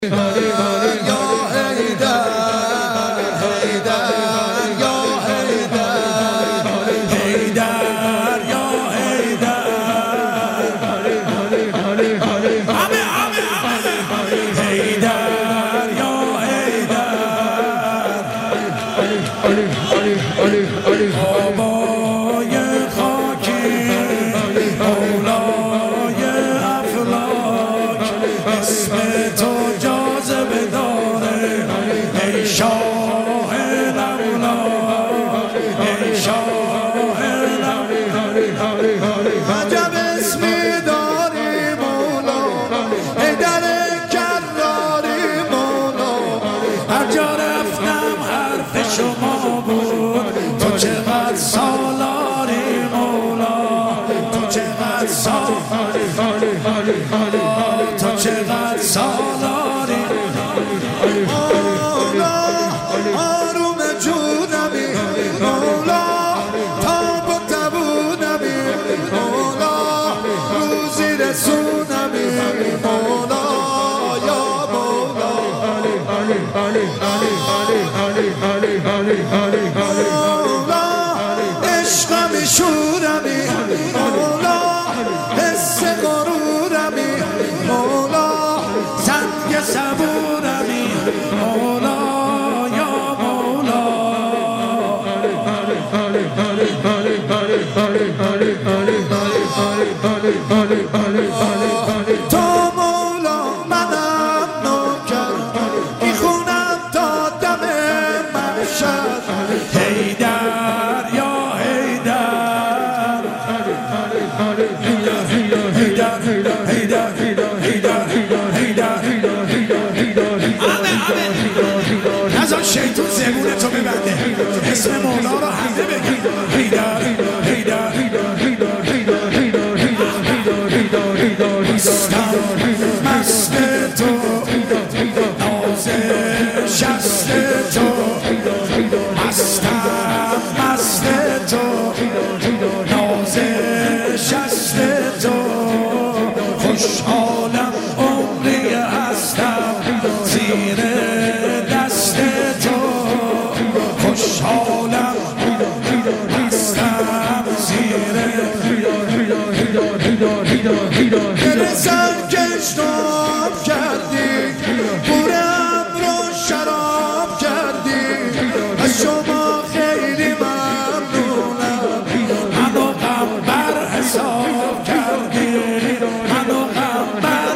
بابای خاکی مولای افلاک اسم تو جاذبه داره ای شاه الاملاک ای شاه الاملاک عجب اسمی داری مولا ای در کراری مولا هر جا رفتم حرف شما بود تو چقدر سالاری مولا تو چقدر سالاری تو چقدر سالاری مولا آروم جونمی مولا تاب و تبونمی مولا روزی رسونمی مولا یا مولا مولا عشقمی شورمی مولا حس غرورمی مولا سنگ صبورمی مولا یا مولا تو مولا منم نوکر میخونم تا دم محشر حیدر یا حیدر نذار شیطون زبون تو ببنده اسم مولا رو همه بگی حیدر حیدر مست تو ناز شست تو مستم مست تو ناز شست تو خوشحالم عمری هستم زیر دست تو خوشحالم هستم زیر دل سرکش تو آب کردی پورم رو شراب کردی از شما خیلی ممنونم منو غمبر حساب کردی منو غمبر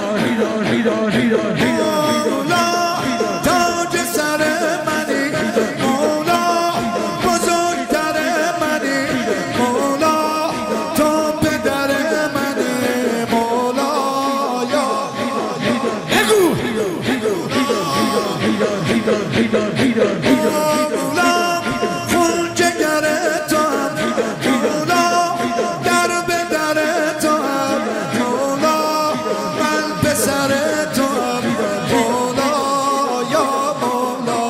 مولا تاج سر منی مولا بزرگتر منی مولا تو پدر منی مولا یا بگو مولا خون جگر تو هم مولا در به در تو هم مولا من پسر تو هم مولا یا مولا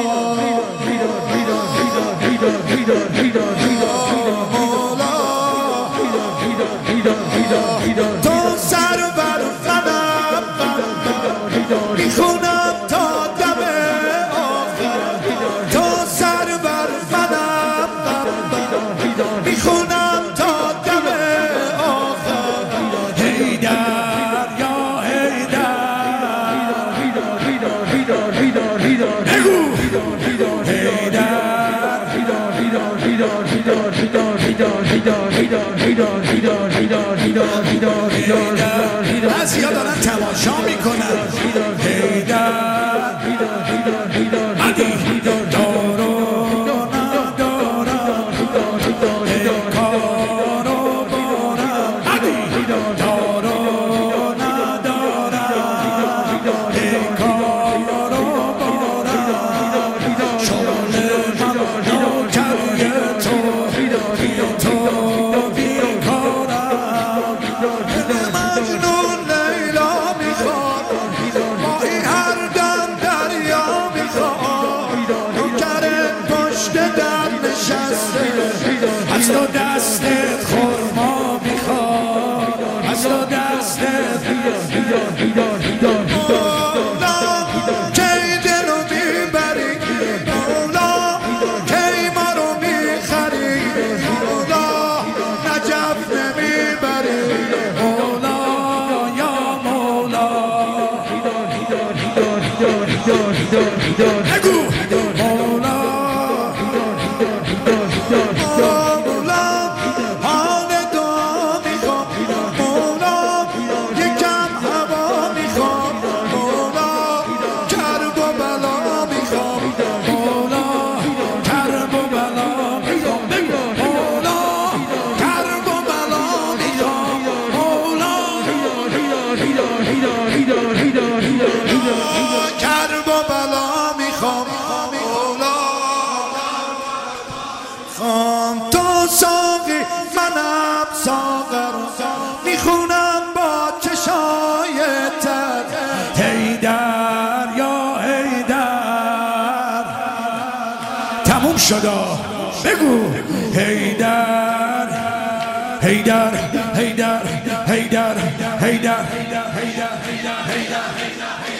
تو سر بر قدم میخونم تا دم آخر تو سر بر قدم میخونم تا دم آخر حیدر یا حیدر بگو بعضیا دارن تماشا میکنن حیدر عدی دارو ندارم کارو بارم عدی دارو ندارم کارو بارم شغل من نوکری تو بیکارم مجنون لیلا میخواد ماهی هر دم دریا میخواد نوکر پشت در نشسته از تو دستت خورما میخواد از تو دستت مولا بگو مولا حال دعا میخوام مولا یکم هوا میخوام مولا کرب و بلا میخوام مولا کرب و بلا میخوام مولا کرب و بلا میخوام مولا کرب و بلا میخوام مولا خام تو ساقی منم ساغر میخونم با چشای تر حیدر یا حیدر تموم شد بگو حیدر حیدر حیدر حیدر حیدر حیدر حیدر